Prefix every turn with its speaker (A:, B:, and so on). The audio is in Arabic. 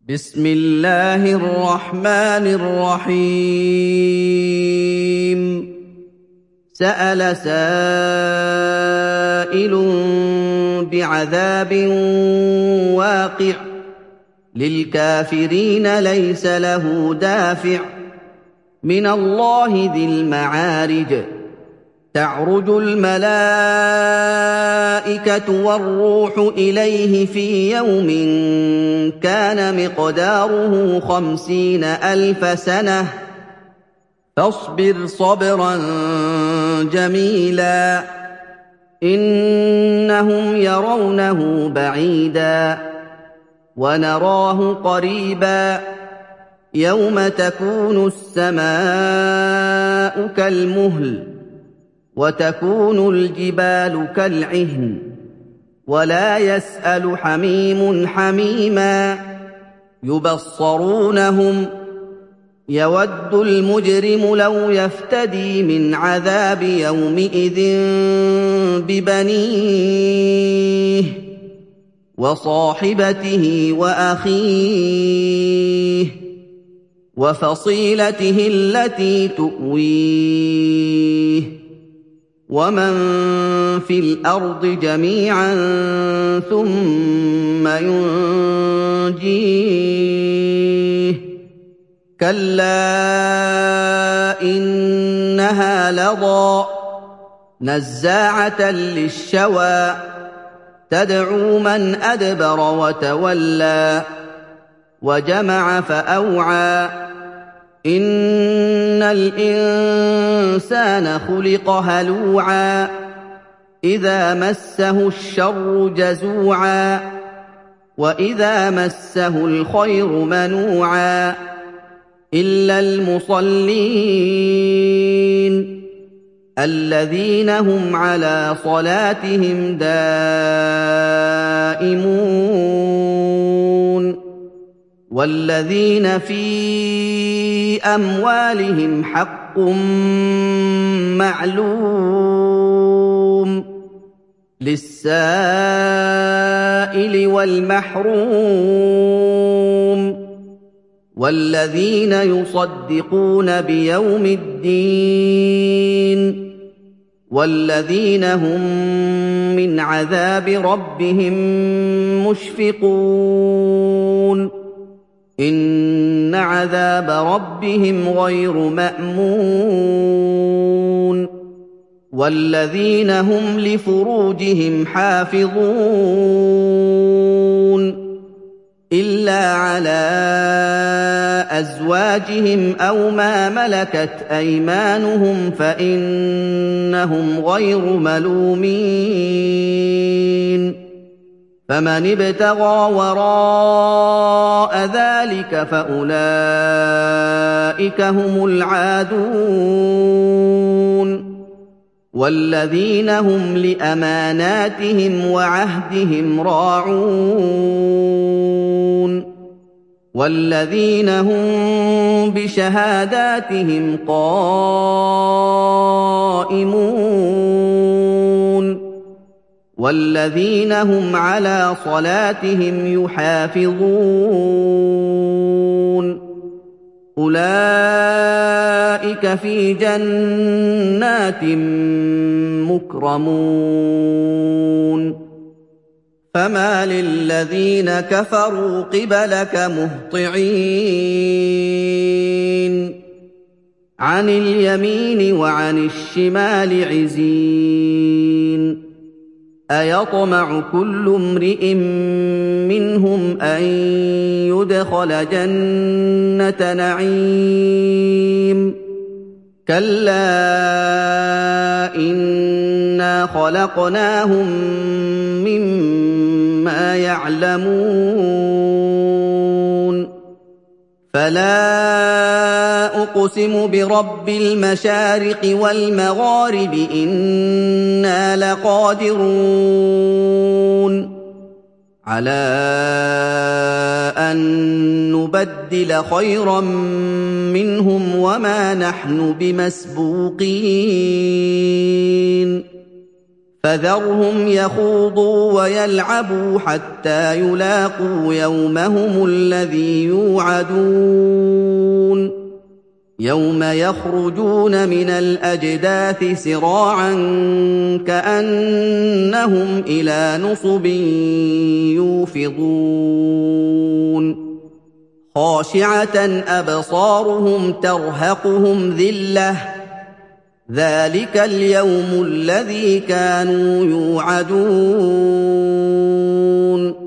A: بسم الله الرحمن الرحيم سأل سائل بعذاب واقع للكافرين ليس له دافع من الله ذي المعارج تعرج الملائكة والروح إليه في يوم كان مقداره 50,000 سنة فاصبر صبرا جميلا إنهم يرونه بعيدا ونراه قريبا يوم تكون السماء كالمهل وتكون الجبال كالعهن ولا يسأل حميم حميما يبصرونهم يود المجرم لو يفتدي من عذاب يومئذ ببنيه وصاحبته وأخيه وفصيلته التي تؤويه ومن في الأرض جميعا ثم ينجيه كلا إنها لظى نزاعة للشوى تدعو من أدبر وتولى وجمع فأوعى إن الإنسان خلق هلوعا إذا مسه الشر جزوعا وإذا مسه الخير منوعا إلا المصلين الذين هم على صلاتهم دائمون والذين في أموالهم حق معلوم للسائل والمحروم والذين يصدقون بيوم الدين والذين هم من عذاب ربهم مشفقون إن عذاب ربهم غير مأمون والذين هم لفروجهم حافظون إلا على أزواجهم أو ما ملكت أيمانهم فإنهم غير ملومين فمن ابتغى وراء ذلك فأولئك هم العادون والذين هم لأماناتهم وعهدهم راعون والذين هم بشهاداتهم قائمون والذين هم على صلاتهم يحافظون أولئك في جنات مكرمون فما للذين كفروا قبلك مهطعين عن اليمين وعن الشمال عزين أيطمع كل امرئ منهم أن يدخل جنة نعيم كلا إنا خلقناهم مما يعلمون فلا أقسم برب المشارق والمغارب إنا لقادرون على أن نبدل خيرا منهم وما نحن بمسبوقين فذرهم يخوضوا ويلعبوا حتى يلاقوا يومهم الذي يوعدون يوم يخرجون من الأجداث سراعا كأنهم إلى نصب يوفضون خاشعة أبصارهم ترهقهم ذلة ذلك اليوم الذي كانوا يوعدون